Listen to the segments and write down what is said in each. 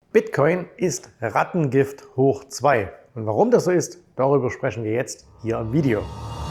Bitcoin ist Rattengift hoch 2. Und warum das so ist, darüber sprechen wir jetzt hier im Video.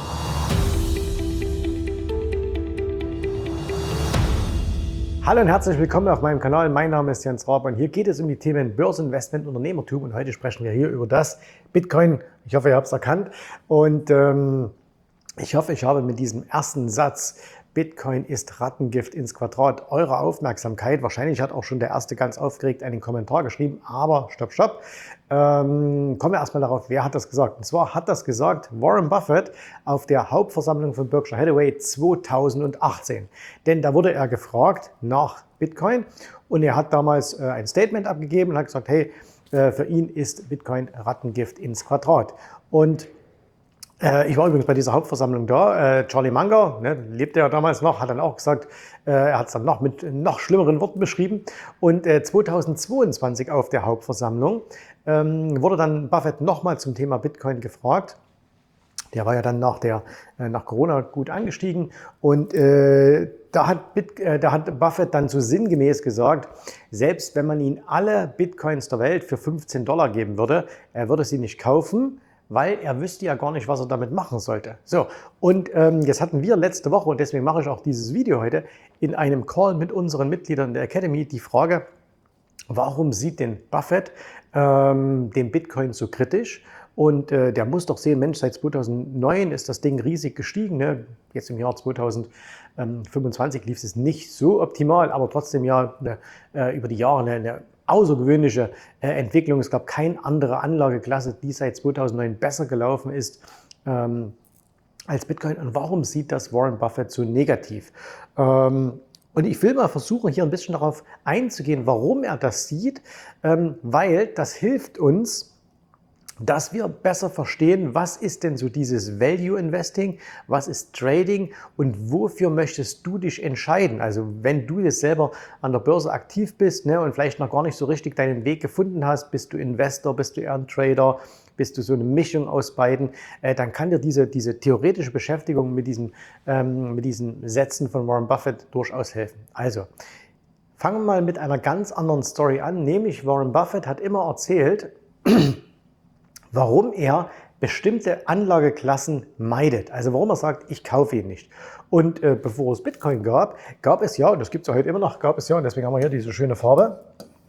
Hallo und herzlich willkommen auf meinem Kanal. Mein Name ist Jens Raab und hier geht es um die Themen Börseninvestment, Unternehmertum und heute sprechen wir hier über das Bitcoin. Ich hoffe, ihr habt es erkannt und ich hoffe, ich habe mit diesem ersten Satz Bitcoin ist Rattengift ins Quadrat eure Aufmerksamkeit. Wahrscheinlich hat auch schon der Erste ganz aufgeregt einen Kommentar geschrieben, aber stopp. Kommen wir erstmal darauf, wer hat das gesagt? Und zwar hat das gesagt Warren Buffett auf der Hauptversammlung von Berkshire Hathaway 2018. Denn da wurde er gefragt nach Bitcoin und er hat damals ein Statement abgegeben und hat gesagt, hey, für ihn ist Bitcoin Rattengift ins Quadrat. Und ich war übrigens bei dieser Hauptversammlung da. Charlie Munger, lebte ja damals noch, hat dann auch gesagt, er hat es dann noch mit noch schlimmeren Worten beschrieben. Und 2022 auf der Hauptversammlung wurde dann Buffett nochmal zum Thema Bitcoin gefragt. Der war ja dann nach Corona gut angestiegen und da hat Buffett dann so sinngemäß gesagt, selbst wenn man ihm alle Bitcoins der Welt für $15 geben würde, er würde sie nicht kaufen, weil er wüsste ja gar nicht, was er damit machen sollte. So, und jetzt hatten wir letzte Woche, und deswegen mache ich auch dieses Video heute, in einem Call mit unseren Mitgliedern der Academy die Frage, warum sieht denn Buffett den Bitcoin so kritisch? Und der muss doch sehen, Mensch, seit 2009 ist das Ding riesig gestiegen. Ne? Jetzt im Jahr 2025 lief es nicht so optimal, aber trotzdem ja über die Jahre eine außergewöhnliche Entwicklung. Es gab keine andere Anlageklasse, die seit 2009 besser gelaufen ist als Bitcoin. Und warum sieht das Warren Buffett so negativ? Und ich will mal versuchen, hier ein bisschen darauf einzugehen, warum er das sieht, weil das hilft uns, dass wir besser verstehen, was ist denn so dieses Value Investing, was ist Trading und wofür möchtest du dich entscheiden? Also wenn du jetzt selber an der Börse aktiv bist und vielleicht noch gar nicht so richtig deinen Weg gefunden hast, bist du Investor, bist du eher ein Trader, bist du so eine Mischung aus beiden, dann kann dir diese theoretische Beschäftigung mit diesen Sätzen von Warren Buffett durchaus helfen. Also fangen wir mal mit einer ganz anderen Story an, nämlich Warren Buffett hat immer erzählt, warum er bestimmte Anlageklassen meidet. Also warum er sagt, ich kaufe ihn nicht. Und bevor es Bitcoin gab es ja, und das gibt es ja heute immer noch, gab es ja, und deswegen haben wir hier diese schöne Farbe,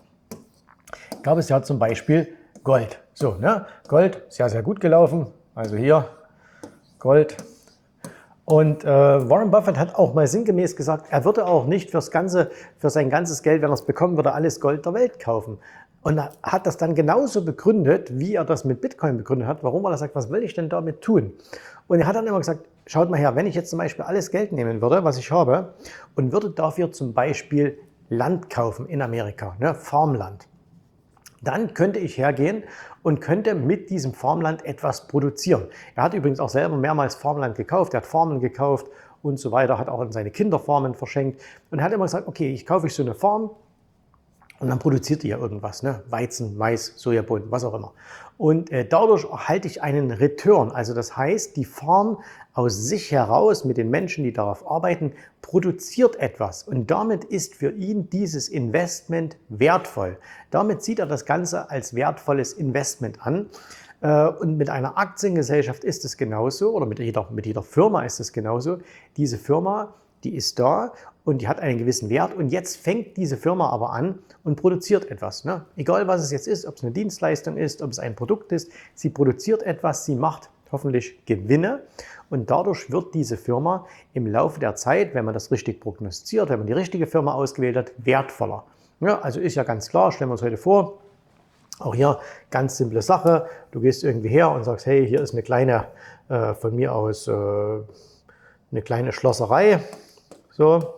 gab es ja zum Beispiel Gold. So, Gold, sehr, sehr gut gelaufen. Also hier Gold. Und Warren Buffett hat auch mal sinngemäß gesagt, er würde auch nicht für sein ganzes Geld, wenn er es bekommen würde, alles Gold der Welt kaufen. Und er hat das dann genauso begründet, wie er das mit Bitcoin begründet hat, warum er sagt, was will ich denn damit tun? Und er hat dann immer gesagt, schaut mal her, wenn ich jetzt zum Beispiel alles Geld nehmen würde, was ich habe, und würde dafür zum Beispiel Land kaufen in Amerika, Farmland, dann könnte ich hergehen und könnte mit diesem Farmland etwas produzieren. Er hat übrigens auch selber mehrmals Farmland gekauft, er hat Farmen gekauft und so weiter, hat auch an seine Kinder Farmen verschenkt und er hat immer gesagt, okay, ich kaufe so eine Farm, und dann produziert die ja irgendwas, Weizen, Mais, Sojabohnen, was auch immer. Und dadurch erhalte ich einen Return. Also das heißt, die Farm aus sich heraus mit den Menschen, die darauf arbeiten, produziert etwas. Und damit ist für ihn dieses Investment wertvoll. Damit sieht er das Ganze als wertvolles Investment an. Und mit einer Aktiengesellschaft ist es genauso, oder mit jeder Firma ist es genauso. Diese Firma, die ist da und die hat einen gewissen Wert und jetzt fängt diese Firma aber an und produziert etwas. Egal was es jetzt ist, ob es eine Dienstleistung ist, ob es ein Produkt ist, sie produziert etwas, sie macht hoffentlich Gewinne und dadurch wird diese Firma im Laufe der Zeit, wenn man das richtig prognostiziert, wenn man die richtige Firma ausgewählt hat, wertvoller. Also ist ja ganz klar, stellen wir uns heute vor, auch hier ganz simple Sache, du gehst irgendwie her und sagst, hey, hier ist eine kleine, von mir aus eine kleine Schlosserei, so,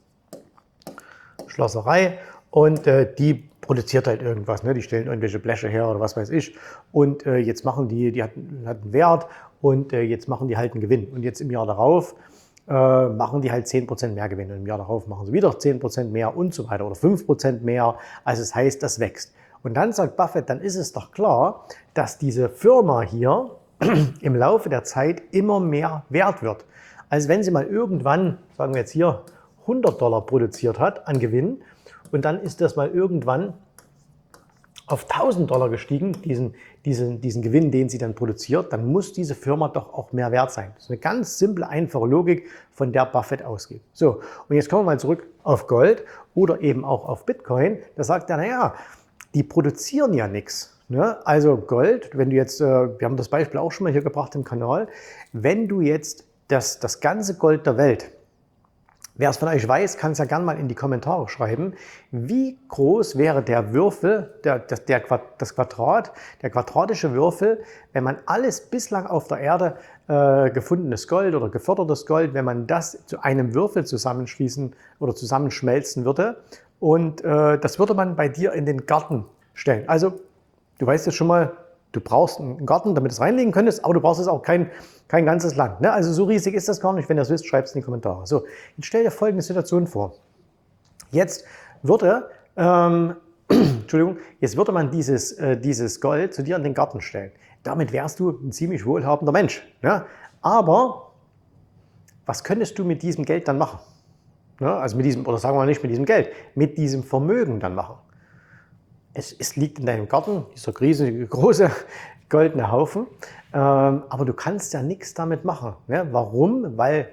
Schlosserei und die produziert halt irgendwas, die stellen irgendwelche Bleche her oder was weiß ich und jetzt machen die hat einen Wert und jetzt machen die halt einen Gewinn und jetzt im Jahr darauf machen die halt 10% mehr Gewinn und im Jahr darauf machen sie wieder 10% mehr und so weiter oder 5% mehr, also das heißt, das wächst. Und dann sagt Buffett, dann ist es doch klar, dass diese Firma hier im Laufe der Zeit immer mehr wert wird. Also wenn sie mal irgendwann, sagen wir jetzt hier, $100 produziert hat an Gewinn und dann ist das mal irgendwann auf 1.000 Dollar gestiegen, diesen Gewinn, den sie dann produziert, dann muss diese Firma doch auch mehr wert sein. Das ist eine ganz simple, einfache Logik, von der Buffett ausgeht. So, und jetzt kommen wir mal zurück auf Gold oder eben auch auf Bitcoin. Da sagt er, naja, die produzieren ja nichts. Ne? Also Gold, wenn du jetzt, wir haben das Beispiel auch schon mal hier gebracht im Kanal, wenn du jetzt das ganze Gold der Welt, wer es von euch weiß, kann es ja gerne mal in die Kommentare schreiben. Wie groß wäre der Würfel, der quadratische Würfel, wenn man alles bislang auf der Erde gefundenes Gold oder gefördertes Gold, wenn man das zu einem Würfel zusammenschließen oder zusammenschmelzen würde und das würde man bei dir in den Garten stellen. Also du weißt jetzt schon mal, du brauchst einen Garten, damit du es reinlegen könntest, aber du brauchst jetzt auch kein ganzes Land. Ne? Also so riesig ist das gar nicht. Wenn ihr es wisst, schreibt es in die Kommentare. So, jetzt stell dir folgende Situation vor. Jetzt würde, Entschuldigung, jetzt würde man dieses Gold zu dir in den Garten stellen. Damit wärst du ein ziemlich wohlhabender Mensch. Ne? Aber was könntest du mit diesem Geld dann machen? Ne? Also mit diesem, oder sagen wir mal nicht mit diesem Geld, mit diesem Vermögen dann machen. Es liegt in deinem Garten, dieser riesige, große goldene Haufen, aber du kannst ja nichts damit machen. Ne? Warum? Weil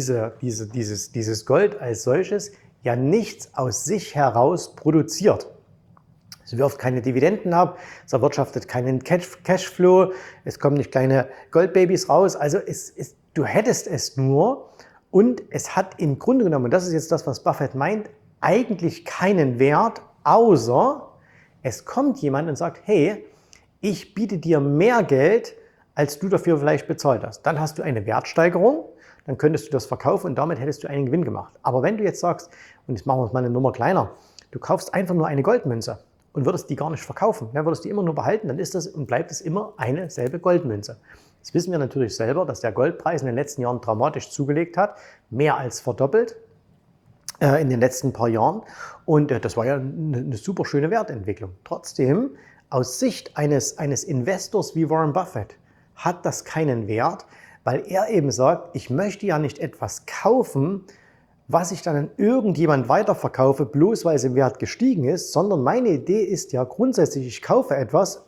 dieses Gold als solches ja nichts aus sich heraus produziert. Es wirft keine Dividenden ab, es erwirtschaftet keinen Cashflow, es kommen nicht kleine Goldbabys raus. Also du hättest es nur und es hat im Grunde genommen, und das ist jetzt das, was Buffett meint, eigentlich keinen Wert, außer es kommt jemand und sagt, hey, ich biete dir mehr Geld, als du dafür vielleicht bezahlt hast. Dann hast du eine Wertsteigerung, dann könntest du das verkaufen und damit hättest du einen Gewinn gemacht. Aber wenn du jetzt sagst, und jetzt machen wir es mal eine Nummer kleiner, du kaufst einfach nur eine Goldmünze und würdest die gar nicht verkaufen, ja, würdest die immer nur behalten, dann ist das und bleibt es immer eine selbe Goldmünze. Jetzt wissen wir natürlich selber, dass der Goldpreis in den letzten Jahren dramatisch zugelegt hat, mehr als verdoppelt in den letzten paar Jahren. Und das war ja eine super schöne Wertentwicklung. Trotzdem, aus Sicht eines Investors wie Warren Buffett, hat das keinen Wert, weil er eben sagt, ich möchte ja nicht etwas kaufen, was ich dann an irgendjemand weiterverkaufe, bloß weil es im Wert gestiegen ist, sondern meine Idee ist ja grundsätzlich, ich kaufe etwas,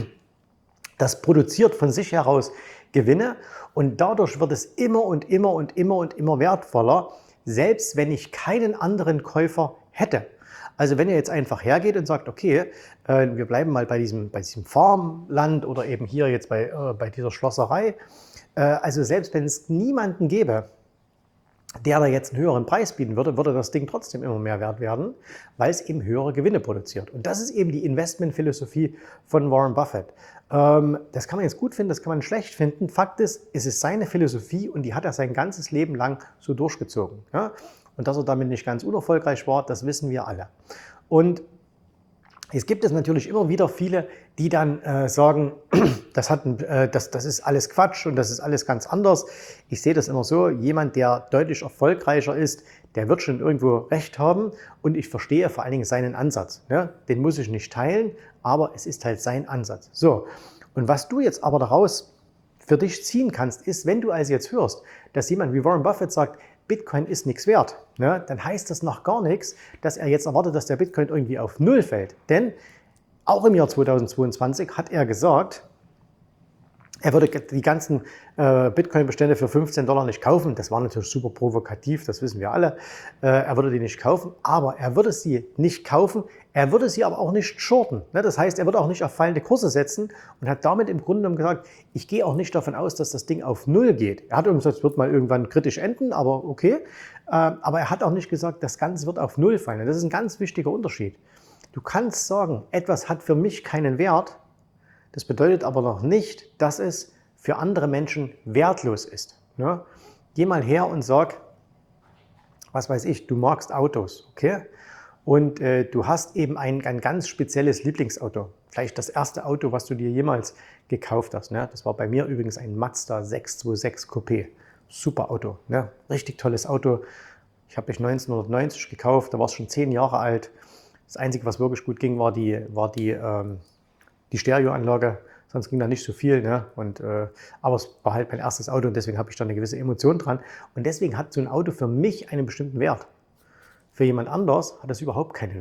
das produziert von sich heraus Gewinne und dadurch wird es immer und immer und immer und immer wertvoller, selbst wenn ich keinen anderen Käufer hätte. Also wenn ihr jetzt einfach hergeht und sagt, okay, wir bleiben mal bei diesem Farmland oder eben hier jetzt bei dieser Schlosserei. Also selbst wenn es niemanden gäbe, der da jetzt einen höheren Preis bieten würde, würde das Ding trotzdem immer mehr wert werden, weil es eben höhere Gewinne produziert. Und das ist eben die Investmentphilosophie von Warren Buffett. Das kann man jetzt gut finden, das kann man schlecht finden. Fakt ist, es ist seine Philosophie und die hat er sein ganzes Leben lang so durchgezogen. Ja? Und dass er damit nicht ganz unerfolgreich war, das wissen wir alle. Und es gibt es natürlich immer wieder viele, die dann sagen, das ist alles Quatsch und das ist alles ganz anders. Ich sehe das immer so, jemand, der deutlich erfolgreicher ist, der wird schon irgendwo recht haben und ich verstehe vor allen Dingen seinen Ansatz. Ja? Den muss ich nicht teilen, aber es ist halt sein Ansatz. So, und was du jetzt aber daraus für dich ziehen kannst, ist, wenn du also jetzt hörst, dass jemand wie Warren Buffett sagt, Bitcoin ist nichts wert, ne, dann heißt das noch gar nichts, dass er jetzt erwartet, dass der Bitcoin irgendwie auf Null fällt. Denn auch im Jahr 2022 hat er gesagt, er würde die ganzen Bitcoin-Bestände für $15 nicht kaufen. Das war natürlich super provokativ, das wissen wir alle. Er würde die nicht kaufen, aber er würde sie nicht kaufen. Er würde sie aber auch nicht shorten. Das heißt, er würde auch nicht auf fallende Kurse setzen und hat damit im Grunde genommen gesagt, ich gehe auch nicht davon aus, dass das Ding auf Null geht. Er hat gesagt, es wird mal irgendwann kritisch enden, aber okay. Aber er hat auch nicht gesagt, das Ganze wird auf Null fallen. Das ist ein ganz wichtiger Unterschied. Du kannst sagen, etwas hat für mich keinen Wert. Das bedeutet aber noch nicht, dass es für andere Menschen wertlos ist. Ne? Geh mal her und sag, was weiß ich, du magst Autos, okay? Und du hast eben ein ganz spezielles Lieblingsauto. Vielleicht das erste Auto, was du dir jemals gekauft hast. Ne? Das war bei mir übrigens ein Mazda 626 Coupé. Super Auto, ne? Richtig tolles Auto. Ich habe mich 1990 gekauft, da war es schon 10 Jahre alt. Das Einzige, was wirklich gut ging, war die Stereoanlage, sonst ging da nicht so viel. Ne? Aber es war halt mein erstes Auto und deswegen habe ich da eine gewisse Emotion dran. Und deswegen hat so ein Auto für mich einen bestimmten Wert. Für jemand anders hat das überhaupt keinen Wert.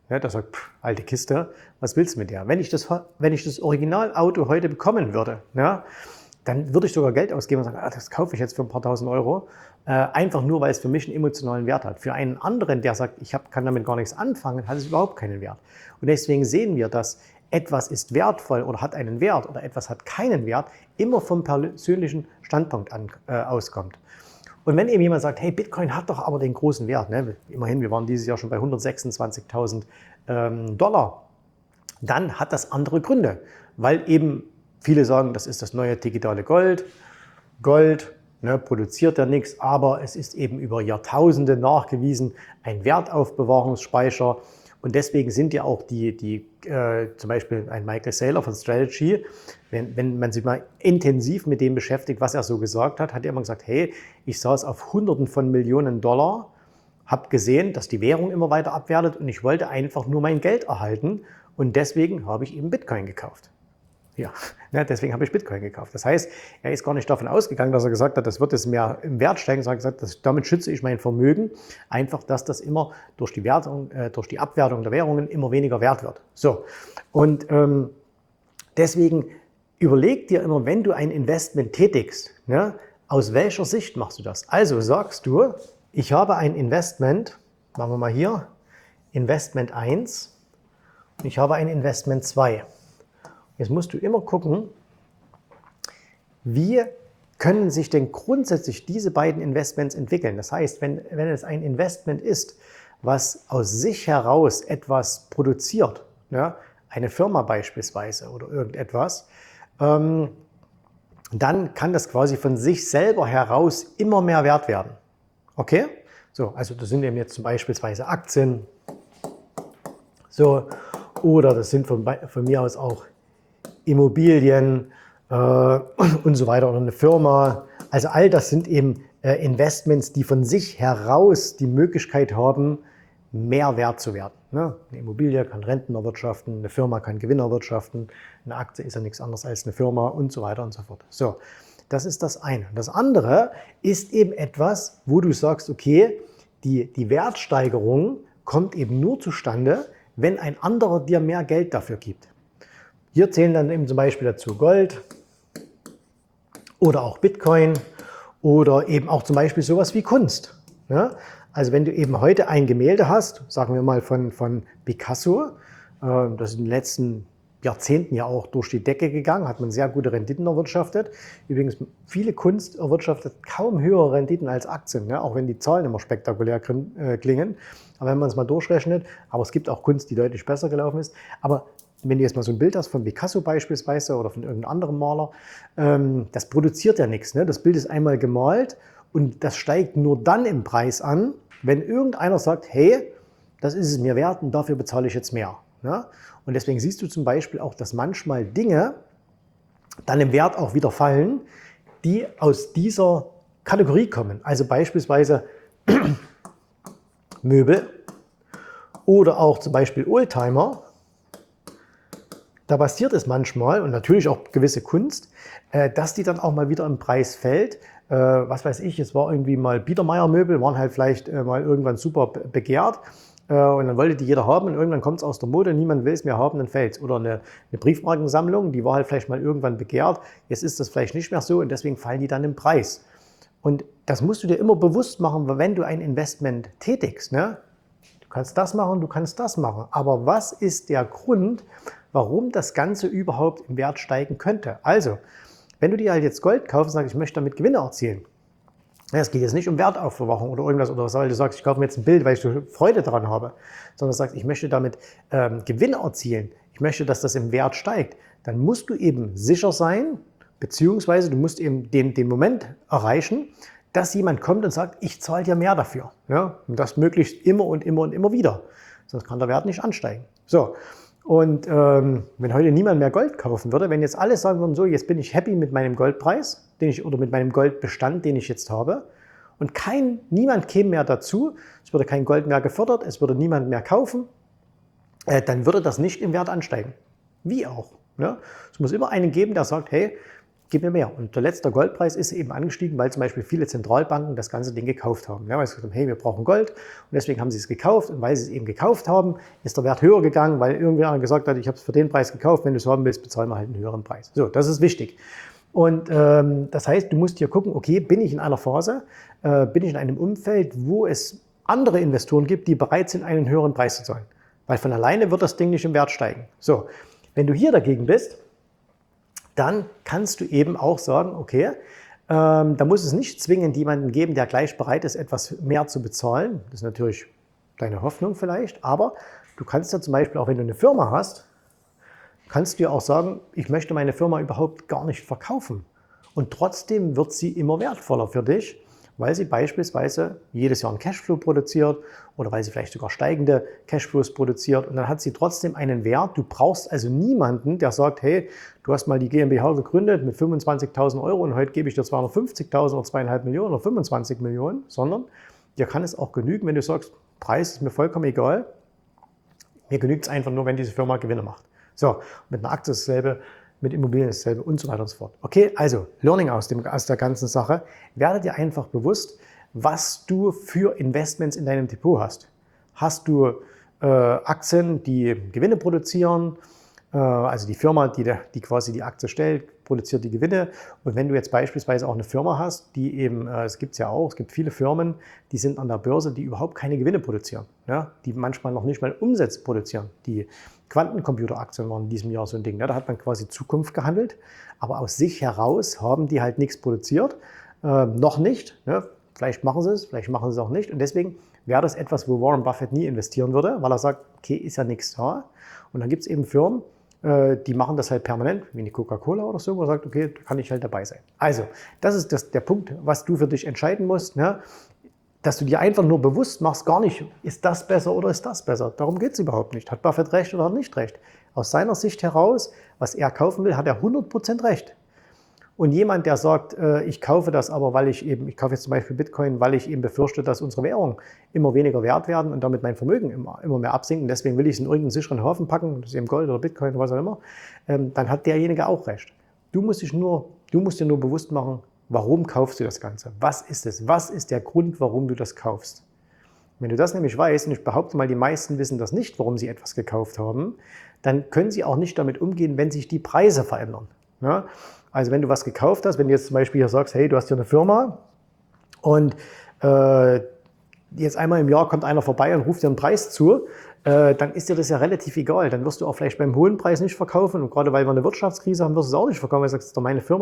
Ja, der sagt, alte Kiste, was willst du mit der? Wenn ich das Originalauto heute bekommen würde, ja, dann würde ich sogar Geld ausgeben und sagen, das kaufe ich jetzt für ein paar tausend Euro, einfach nur, weil es für mich einen emotionalen Wert hat. Für einen anderen, der sagt, kann damit gar nichts anfangen, hat es überhaupt keinen Wert. Und deswegen sehen wir, dass etwas ist wertvoll oder hat einen Wert oder etwas hat keinen Wert, immer vom persönlichen Standpunkt auskommt. Und wenn eben jemand sagt, hey, Bitcoin hat doch aber den großen Wert, ne? Immerhin, wir waren dieses Jahr schon bei 126.000 Dollar, dann hat das andere Gründe, weil eben viele sagen, das ist das neue digitale Gold. Gold, ne, produziert ja nichts, aber es ist eben über Jahrtausende nachgewiesen ein Wertaufbewahrungsspeicher. Und deswegen sind ja auch zum Beispiel ein Michael Saylor von Strategy, wenn man sich mal intensiv mit dem beschäftigt, was er so gesagt hat, hat er immer gesagt, hey, ich saß auf Hunderten von Millionen Dollar, habe gesehen, dass die Währung immer weiter abwertet und ich wollte einfach nur mein Geld erhalten und deswegen habe ich eben Bitcoin gekauft. Ja, deswegen habe ich Bitcoin gekauft. Das heißt, er ist gar nicht davon ausgegangen, dass er gesagt hat, das wird jetzt mehr im Wert steigen, sondern gesagt, damit schütze ich mein Vermögen. Einfach, dass das immer durch die Abwertung der Währungen immer weniger wert wird. So, und deswegen überleg dir immer, wenn du ein Investment tätigst, ne, aus welcher Sicht machst du das? Also sagst du, ich habe ein Investment, machen wir mal hier, Investment 1 und ich habe ein Investment 2. Jetzt musst du immer gucken, wie können sich denn grundsätzlich diese beiden Investments entwickeln. Das heißt, wenn es ein Investment ist, was aus sich heraus etwas produziert, ja, eine Firma beispielsweise oder irgendetwas, dann kann das quasi von sich selber heraus immer mehr wert werden. Okay? So, also das sind eben jetzt beispielsweise Aktien, so, oder das sind von mir aus auch Immobilien und so weiter oder eine Firma. Also all das sind eben Investments, die von sich heraus die Möglichkeit haben, mehr wert zu werden. Ne? Eine Immobilie kann Renten erwirtschaften, eine Firma kann Gewinn erwirtschaften, eine Aktie ist ja nichts anderes als eine Firma und so weiter und so fort. So, das ist das eine. Das andere ist eben etwas, wo du sagst, okay, die Wertsteigerung kommt eben nur zustande, wenn ein anderer dir mehr Geld dafür gibt. Hier zählen dann eben zum Beispiel dazu Gold oder auch Bitcoin oder eben auch zum Beispiel sowas wie Kunst. Ja? Also wenn du eben heute ein Gemälde hast, sagen wir mal von Picasso, das ist in den letzten Jahrzehnten ja auch durch die Decke gegangen, hat man sehr gute Renditen erwirtschaftet. Übrigens, viele Kunst erwirtschaftet kaum höhere Renditen als Aktien, ne? Auch wenn die Zahlen immer spektakulär klingen. Aber wenn man es mal durchrechnet, aber es gibt auch Kunst, die deutlich besser gelaufen ist. Aber wenn du jetzt mal so ein Bild hast von Picasso beispielsweise oder von irgendeinem anderen Maler, das produziert ja nichts. Ne? Das Bild ist einmal gemalt und das steigt nur dann im Preis an, wenn irgendeiner sagt, hey, das ist es mir wert und dafür bezahle ich jetzt mehr. Ne? Und deswegen siehst du zum Beispiel auch, dass manchmal Dinge dann im Wert auch wieder fallen, die aus dieser Kategorie kommen. Also beispielsweise Möbel oder auch zum Beispiel Oldtimer. Da passiert es manchmal und natürlich auch gewisse Kunst, dass die dann auch mal wieder im Preis fällt. Was weiß ich, es war irgendwie mal Biedermeier-Möbel, waren halt vielleicht mal irgendwann super begehrt und dann wollte die jeder haben und irgendwann kommt es aus der Mode, niemand will es mehr haben, dann fällt es. Oder eine Briefmarkensammlung, die war halt vielleicht mal irgendwann begehrt, jetzt ist das vielleicht nicht mehr so und deswegen fallen die dann im Preis. Und das musst du dir immer bewusst machen, wenn du ein Investment tätigst. Ne? Du kannst das machen, du kannst das machen. Aber was ist der Grund, warum das Ganze überhaupt im Wert steigen könnte? Also, wenn du dir halt jetzt Gold kaufst und sagst, ich möchte damit Gewinne erzielen. Es geht jetzt nicht um Wertaufbewahrung oder irgendwas, oder weil du sagst, ich kaufe mir jetzt ein Bild, weil ich so Freude daran habe, sondern du sagst, ich möchte damit Gewinne erzielen, ich möchte, dass das im Wert steigt, dann musst du eben sicher sein, beziehungsweise du musst eben den Moment erreichen, dass jemand kommt und sagt, ich zahle dir mehr dafür. Ja? Und das möglichst immer und immer und immer wieder. Sonst kann der Wert nicht ansteigen. So. Und wenn heute niemand mehr Gold kaufen würde, wenn jetzt alle sagen würden, so, jetzt bin ich happy mit meinem Goldpreis, oder mit meinem Goldbestand, den ich jetzt habe, und niemand käme mehr dazu, es würde kein Gold mehr gefördert, es würde niemand mehr kaufen, dann würde das nicht im Wert ansteigen. Wie auch. Ne? Es muss immer einen geben, der sagt, hey, gib mir mehr. Und der letzte Goldpreis ist eben angestiegen, weil zum Beispiel viele Zentralbanken das ganze Ding gekauft haben. Ja, weil sie gesagt haben, hey, wir brauchen Gold und deswegen haben sie es gekauft. Und weil sie es eben gekauft haben, ist der Wert höher gegangen, weil irgendwer gesagt hat, ich habe es für den Preis gekauft, wenn du es haben willst, bezahlen wir halt einen höheren Preis. So, das ist wichtig. Und das heißt, du musst hier gucken, okay, bin ich in einer Phase, bin ich in einem Umfeld, wo es andere Investoren gibt, die bereit sind, einen höheren Preis zu zahlen. Weil von alleine wird das Ding nicht im Wert steigen. So, wenn du hier dagegen bist, dann kannst du eben auch sagen, okay, da muss es nicht zwingend jemanden geben, der gleich bereit ist, etwas mehr zu bezahlen. Das ist natürlich deine Hoffnung vielleicht, aber du kannst ja zum Beispiel auch, wenn du eine Firma hast, kannst du ja auch sagen, ich möchte meine Firma überhaupt gar nicht verkaufen. Und trotzdem wird sie immer wertvoller für dich, weil sie beispielsweise jedes Jahr einen Cashflow produziert oder weil sie vielleicht sogar steigende Cashflows produziert und dann hat sie trotzdem einen Wert. Du brauchst also niemanden, der sagt, hey, du hast mal die GmbH gegründet mit 25.000 Euro und heute gebe ich dir 250.000 oder 2,5 Millionen oder 25 Millionen, sondern dir kann es auch genügen, wenn du sagst, Preis ist mir vollkommen egal, mir genügt es einfach nur, wenn diese Firma Gewinne macht. So, mit einer Aktie ist dasselbe, mit Immobilien ist dasselbe und so weiter und so fort. Okay, also Learning aus der ganzen Sache. Werde dir einfach bewusst, was du für Investments in deinem Depot hast. Hast du Aktien, die Gewinne produzieren, also die Firma, die quasi die Aktie stellt, produziert die Gewinne. Und wenn du jetzt beispielsweise auch eine Firma hast, die eben, es gibt viele Firmen, die sind an der Börse, die überhaupt keine Gewinne produzieren, ja, die manchmal noch nicht mal Umsätze produzieren. Die Quantencomputer-Aktien waren in diesem Jahr so ein Ding, ja, da hat man quasi Zukunft gehandelt, aber aus sich heraus haben die halt nichts produziert, noch nicht. Ja. Vielleicht machen sie es auch nicht. Und deswegen wäre das etwas, wo Warren Buffett nie investieren würde, weil er sagt, okay, ist ja nichts da. Und dann gibt es eben Firmen, die machen das halt permanent, wie eine Coca-Cola oder so, wo er sagt, okay, da kann ich halt dabei sein. Also, das ist der Punkt, was du für dich entscheiden musst, ne? Dass du dir einfach nur bewusst machst, gar nicht, ist das besser oder ist das besser. Darum geht es überhaupt nicht. Hat Buffett recht oder hat nicht recht? Aus seiner Sicht heraus, was er kaufen will, hat er 100% recht. Und jemand, der sagt, ich kaufe das aber, ich kaufe jetzt zum Beispiel Bitcoin, weil ich eben befürchte, dass unsere Währungen immer weniger wert werden und damit mein Vermögen immer mehr absinken, deswegen will ich es in irgendeinen sicheren Hafen packen, das ist eben Gold oder Bitcoin oder was auch immer, dann hat derjenige auch recht. Du musst dir nur bewusst machen, warum kaufst du das Ganze? Was ist es? Was ist der Grund, warum du das kaufst? Wenn du das nämlich weißt, und ich behaupte mal, die meisten wissen das nicht, warum sie etwas gekauft haben, dann können sie auch nicht damit umgehen, wenn sich die Preise verändern. Ja? Also wenn du was gekauft hast, wenn du jetzt zum Beispiel hier sagst, hey, du hast hier eine Firma und jetzt einmal im Jahr kommt einer vorbei und ruft dir einen Preis zu, dann ist dir das ja relativ egal. Dann wirst du auch vielleicht beim hohen Preis nicht verkaufen und gerade weil wir eine Wirtschaftskrise haben, wirst du es auch nicht verkaufen, weil du sagst, das ist doch meine Firma,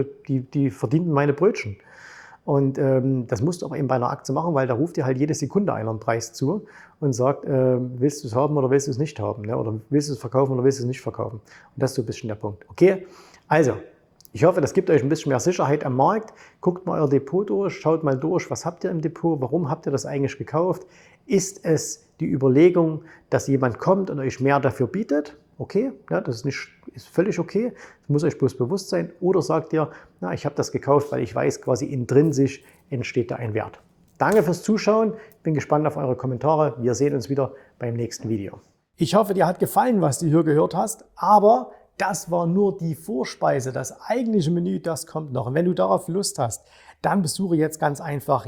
die verdient meine Brötchen. Und das musst du aber eben bei einer Aktie machen, weil da ruft dir halt jede Sekunde einer einen Preis zu und sagt, willst du es haben oder willst du es nicht haben? Ne? Oder willst du es verkaufen oder willst du es nicht verkaufen? Und das ist so ein bisschen der Punkt. Okay, also ich hoffe, das gibt euch ein bisschen mehr Sicherheit am Markt. Guckt mal euer Depot durch, schaut mal durch, was habt ihr im Depot, warum habt ihr das eigentlich gekauft? Ist es die Überlegung, dass jemand kommt und euch mehr dafür bietet? Okay, ja, das ist völlig okay, das muss euch bloß bewusst sein. Oder sagt ihr, na, ich habe das gekauft, weil ich weiß, quasi intrinsisch entsteht da ein Wert. Danke fürs Zuschauen, bin gespannt auf eure Kommentare. Wir sehen uns wieder beim nächsten Video. Ich hoffe, dir hat gefallen, was du hier gehört hast, aber das war nur die Vorspeise. Das eigentliche Menü, das kommt noch. Und wenn du darauf Lust hast, dann besuche jetzt ganz einfach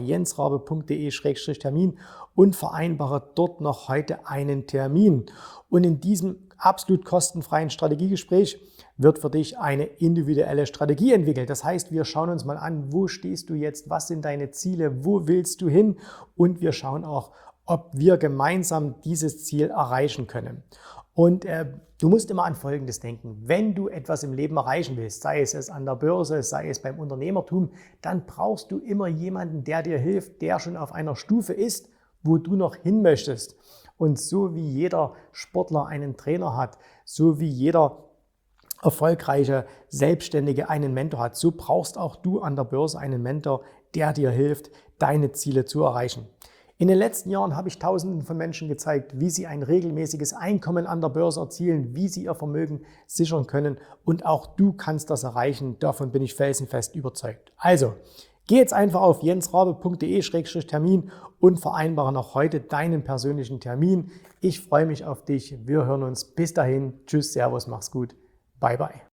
jensrabe.de/termin und vereinbare dort noch heute einen Termin. Und in diesem absolut kostenfreien Strategiegespräch wird für dich eine individuelle Strategie entwickelt. Das heißt, wir schauen uns mal an, wo stehst du jetzt, was sind deine Ziele, wo willst du hin und wir schauen auch, ob wir gemeinsam dieses Ziel erreichen können. Und du musst immer an Folgendes denken. Wenn du etwas im Leben erreichen willst, sei es an der Börse, sei es beim Unternehmertum, dann brauchst du immer jemanden, der dir hilft, der schon auf einer Stufe ist, wo du noch hin möchtest. Und so wie jeder Sportler einen Trainer hat, so wie jeder erfolgreiche Selbstständige einen Mentor hat, so brauchst auch du an der Börse einen Mentor, der dir hilft, deine Ziele zu erreichen. In den letzten Jahren habe ich Tausenden von Menschen gezeigt, wie sie ein regelmäßiges Einkommen an der Börse erzielen, wie sie ihr Vermögen sichern können und auch du kannst das erreichen. Davon bin ich felsenfest überzeugt. Also, geh jetzt einfach auf jensrabe.de/termin und vereinbare noch heute deinen persönlichen Termin. Ich freue mich auf dich. Wir hören uns. Bis dahin. Tschüss, Servus, mach's gut. Bye, bye.